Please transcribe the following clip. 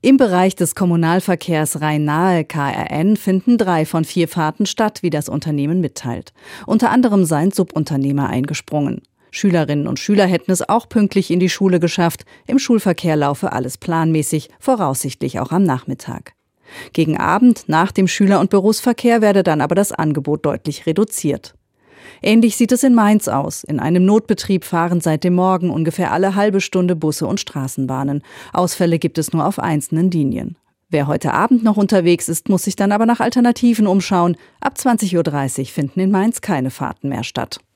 Im Bereich des Kommunalverkehrs Rhein-Nahe KRN finden 3 von 4 Fahrten statt, wie das Unternehmen mitteilt. Unter anderem seien Subunternehmer eingesprungen. Schülerinnen und Schüler hätten es auch pünktlich in die Schule geschafft. Im Schulverkehr laufe alles planmäßig, voraussichtlich auch am Nachmittag. Gegen Abend, nach dem Schüler- und Berufsverkehr, werde dann aber das Angebot deutlich reduziert. Ähnlich sieht es in Mainz aus. In einem Notbetrieb fahren seit dem Morgen ungefähr alle halbe Stunde Busse und Straßenbahnen. Ausfälle gibt es nur auf einzelnen Linien. Wer heute Abend noch unterwegs ist, muss sich dann aber nach Alternativen umschauen. Ab 20:30 Uhr finden in Mainz keine Fahrten mehr statt.